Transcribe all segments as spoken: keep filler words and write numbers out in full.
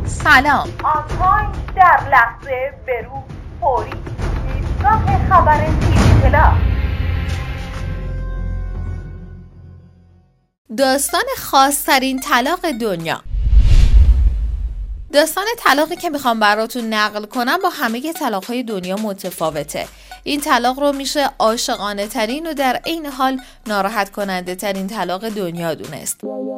سلام. آنتاین در لحظه برو فوری ایستگاه خبر تیوی پلاس. داستان خاص‌ترین طلاق دنیا. داستان طلاقی که میخوام براتون نقل کنم با همه طلاق‌های دنیا متفاوته. این طلاق رو میشه عاشقانه ترین و در عین حال ناراحت کننده ترین طلاق دنیا دونست.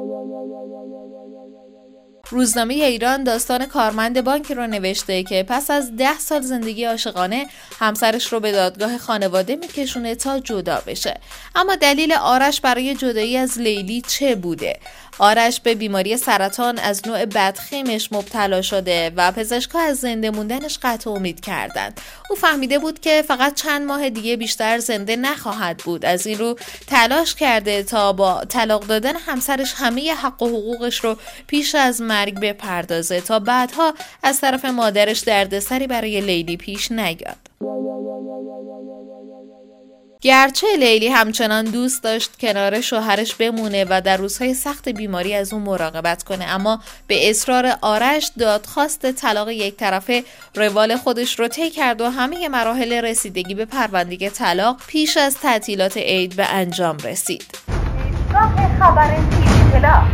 روزنامه ایران داستان کارمند بانکی رو نوشته که پس از ده سال زندگی عاشقانه همسرش رو به دادگاه خانواده میکشونه تا جدا بشه. اما دلیل آرش برای جدایی از لیلی چه بوده؟ آرش به بیماری سرطان از نوع بدخیمش مبتلا شده و پزشکا از زنده موندنش قطع امید کردند. او فهمیده بود که فقط چند ماه دیگه بیشتر زنده نخواهد بود. از این رو تلاش کرده تا با طلاق دادن همسرش همه حق و حقوقش رو پیش از مرگ بپردازه تا بعدها از طرف مادرش دردسری برای لیلی پیش نیاد. گرچه لیلی همچنان دوست داشت کنار شوهرش بمونه و در روزهای سخت بیماری از اون مراقبت کنه، اما به اصرار آرش دادخواست طلاق یک طرفه روال خودش رو طی کرد و همه مراحل رسیدگی به پرونده طلاق پیش از تعطیلات عید به انجام رسید. ایستگاه خبر تیوی پلاس.